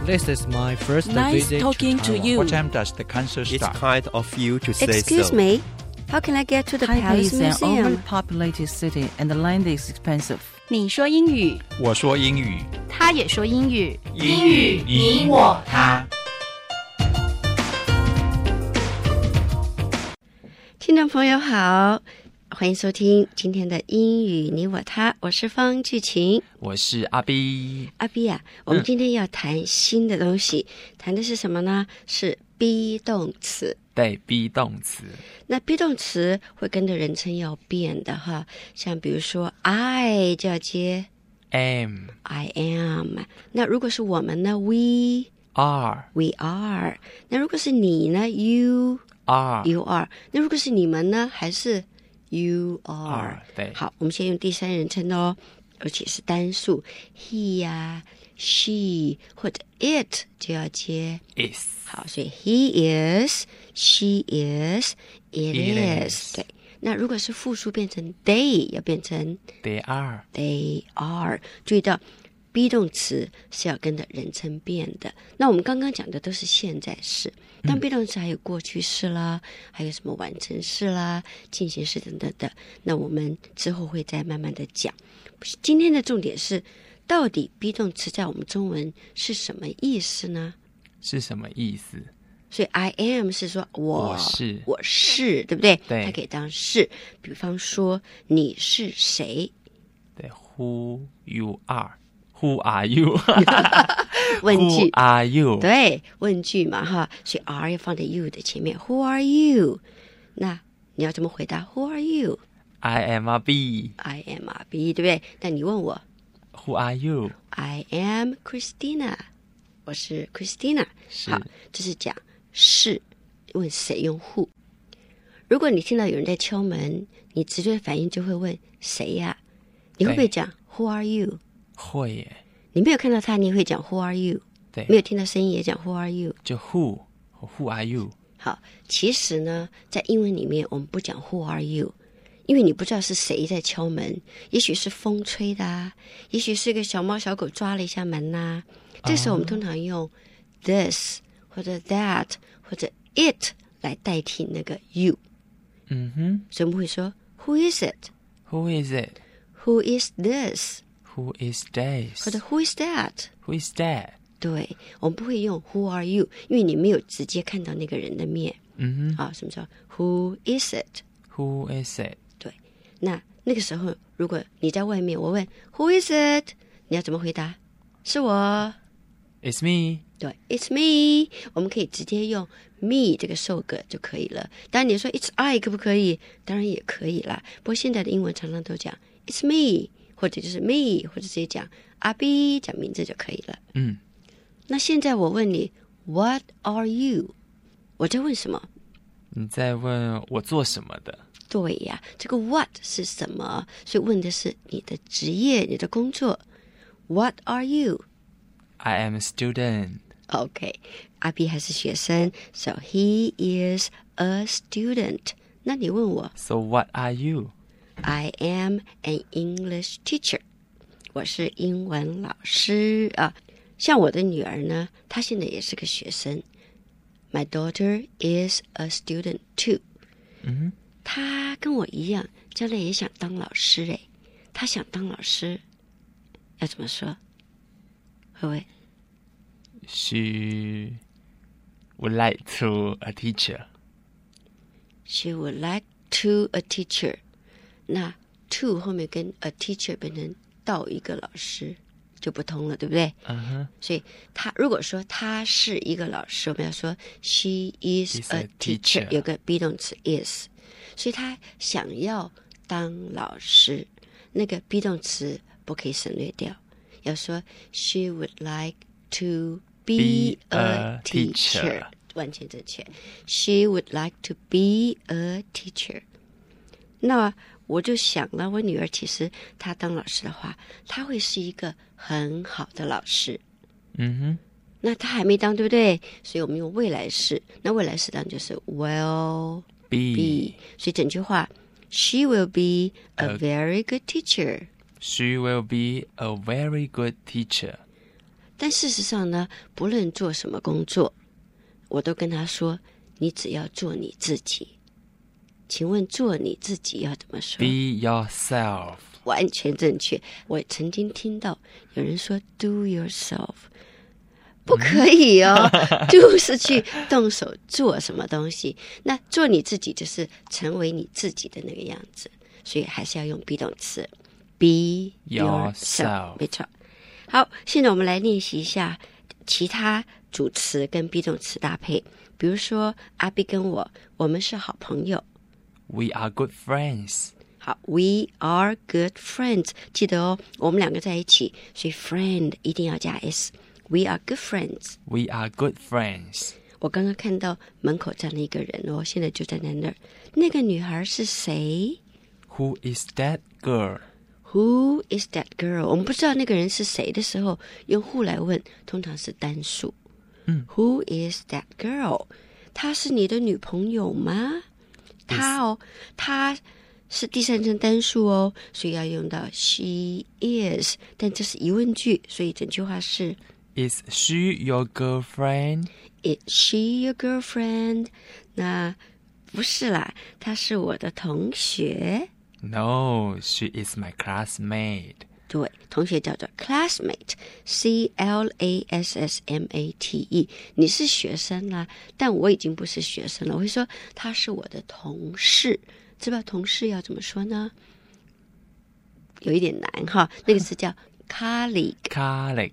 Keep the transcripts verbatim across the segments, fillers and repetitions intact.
This is my first Nice visit talking to Taiwan. you. What time does the concert It's start? kind of you to say Excuse so. me, how can I get to the Taipei Palace is an Museum? overpopulated city and the land is expensive. 你说英语， 我说英语， 他也说英语， 英语你我他。 听众朋友好，欢迎收听今天的英语你我他，我是方巨晴。 我是阿 B。 阿 B 啊，我们今天要谈新的东西，谈的是什么呢？是 be 动词。 对 be 动词， 那 be 动词会跟着人称要变的哈，像比如说 I 就要接 am I am。那如果是我们呢 we are we are。那如果是你呢 you are you are。那如果是你们呢，还是 you are。 are 对， 好，我们先用第三人称哦，而且是单数 he 呀、she 或者 it 就要接 is 好，所以 he is she is it It is is 对。那如果是复数变成 they 要变成 they are they are。注意到 be 动词是要跟着人称变的。那我们刚刚讲的都是现在式，但 be 动词还有过去式啦，还有什么完成式啦、进行式等等的。那我们之后会再慢慢的讲。今天的重点是，到底 be 动词在我们中文是什么意思呢？ 是什么意思？ 所以 I am 是说我我是我是，对不对？ 对它可以当是。比方说你是谁？ 对 who you are who are you 问句 who are you 对，问句嘛哈，所以 are 要放在 you 的前面。Who are you？ 那你要怎么回答 ？Who are you？ I am a B I am a B， 对不对？那你问我 who are you ，I am Christina， 我是 Christina。 是好，这是讲是，问谁用 who。如果你听到有人在敲门，你直觉反应就会问谁呀？你会不会讲 Who are you？ 会耶， 你没有看到他，你也会讲 Who are you？ 对没有听到声音也讲 Who are you？ 就 who who are you 好，其实呢，在英文里面我们不讲 Who are you， 因为你不知道是谁在敲门，也许是风吹的啊，也许是个小猫小狗抓了一下门呐、啊。这时候我们通常用 this 或者 that 或者 it 来代替那个 you， 嗯哼所以我们会说 Who is it？ Who is it Who is this？ Who is this 或者 Who is that？ Who is that 对，我们不会用 Who are you， 因为你没有直接看到那个人的面。 嗯哼啊，什么时候 Who is it？ Who is it 对，那那个时候，如果你在外面，我问 Who is it？ 你要怎么回答？是我。 It's me 对 ，It's me。我们可以直接用 me 这个受格就可以了。当然你说 It's I 可不可以？当然也可以啦。不过现在的英文常常都讲 It's me， 或者就是 me， 或者直接讲阿 B 讲名字就可以了。 嗯， 那现在我问你 What are you？ 我在问什么？ 你在问我做什么的？ 对呀，这个 what 是什么？所以问的是你的职业、你的工作。What are you？ I am a student OK， 阿 B 还是学生 ，so he is a student。那你问我 So what are you ，I am an English teacher， 我是英文老师啊。像我的女儿呢，她现在也是个学生。My daughter is a student too。 嗯她跟我一样，将来也想当老师诶。她想当老师，要怎么说？会不会？ She would like to a teacher She would like to a teacher。 那 to 后面跟 a teacher 变成到一个老师就不通了，对不对？ 嗯哼所以他如果说他是一个老师，我们要说 she is Is a a teacher， teacher 有个 be 动词 is， 所以他想要当老师，那个 be 动词不可以省略掉，要说 she would like to be Be a a teacher， teacher 完全正确。She would like to be a teacher。那我就想了，我女儿其实她当老师的话，她会是一个很好的老师。 嗯哼那她还没当，对不对？所以我们用未来式。那未来式当然就是 will be be。所以整句话 ，She will be a A- very good teacher。 She will be a very good teacher 但事实上呢，不论做什么工作，我都跟他说，你只要做你自己。请问做你自己要怎么说？ Be yourself. 完全正确。我曾经听到有人说 do yourself， 不可以哦、嗯、do 是去动手做什么东西，那做你自己就是成为你自己的那个样子，所以还是要用 be 动词 be yourself, yourself. 没错。好，现在我们来练习一下其他主词跟 be 动词搭配。比如说阿 B 跟我，我们是好朋友， We are good friends. 好 We are good friends， 记得哦，我们两个在一起，所以 friend 一定要加 s。 We are good friends. We are good friends. 我刚刚看到门口站了一个人哦，现在就站在那儿。那个女孩是谁？ Who is that girl? Who is that girl？ 我们不知道那个人是谁的时候，用 who 来问，通常是单数。 嗯 Who is that girl？ 她是你的女朋友吗？她哦，她是第三人称单数哦，所以要用到 she is， 但这是疑问句，所以整句话是 Is she your girlfriend? Is she your girlfriend？ 那不是啦，她是我的同学。 No, she is my classmate. 对，同学叫做 classmate， C L A S S M A T E。 你是学生啦，但我已经不是学生了，我会说他是我的同事。知道同事要怎么说呢？有一点难哈，那个词叫 colleague， Colleague.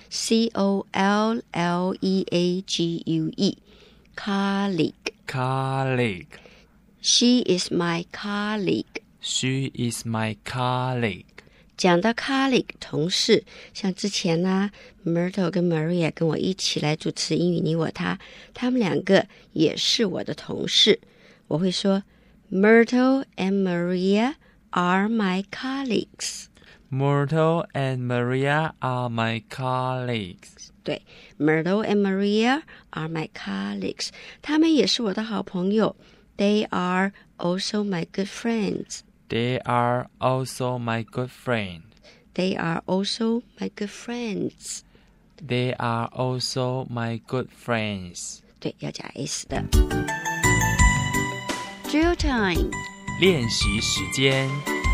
C O L L E A G U E， colleague。 Colleague. She is my colleague。 She is my colleague. 讲到 colleague 同事，像之前呢、啊、Myrtle 跟 Maria 跟我一起来主持英语你我他，他们两个也是我的同事。我会说 Myrtle and Maria are my colleagues。 Myrtle and Maria are my colleagues. 对， Myrtle and Maria are my colleagues， 他们也是我的好朋友。 They are also my good friends。 They are also my good friend. They are also my good friends。 They are also my good friends. 对，要加 s 的。Drill time， 练习时间。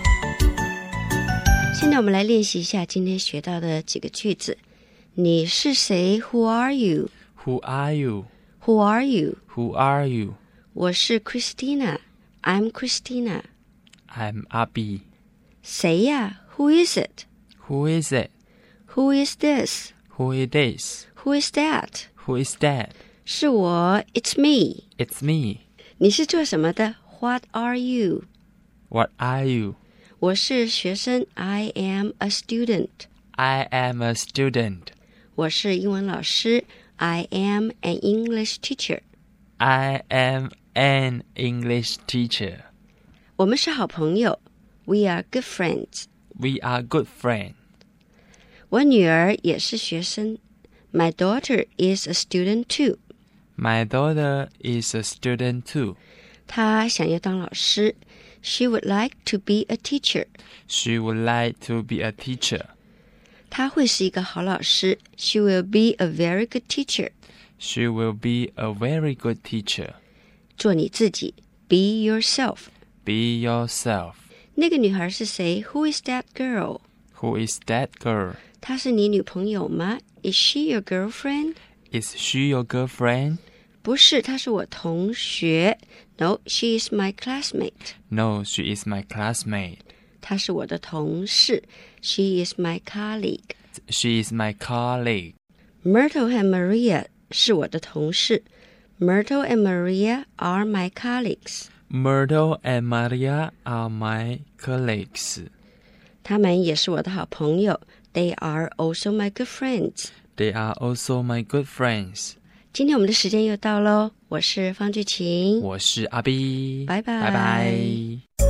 现在我们来练习一下今天学到的几个句子。你是谁？ Who are you? Who are you? Who are you? Who are you? 我是 Christina。 I'm Christina。 I'm Abby. 谁呀？ Who is it? Who is it? Who is this? Who it is? Who is that? Who is that? 是我 It's me。 It's me. 你是做什么的？ What are you? What are you? 我是学生 I am a student。 I am a student. 我是英文老师 I am an English teacher。 I am an English teacher. 我们是好朋友 We are good friends。 We are good friends. 我女儿也是学生 My daughter is a student too。 My daughter is a student too. 她想要当老师 She would like to be a teacher。 She would like to be a teacher. 她会是一个好老师 She will be a very good teacher。 She will be a very good teacher. 做你自己 Be yourself。 Be yourself. 那个女孩是谁？ Who is that girl? Who is that girl? 她是你女朋友吗？ Is she your girlfriend? Is she your girlfriend? 不是，她是我同学 No, she is my classmate。 No, she is my classmate. 她是我的同事 She is my colleague。 She is my colleague. Myrtle and Maria 是我的同事 Myrtle and Maria are my colleagues。 Myrtle and Maria are my colleagues. 他们也是我的好朋友 They are also my good friends。 They are also my good friends. 今天我们的时间又到咯，我是方巨晴， 我是阿 B. 拜拜拜拜。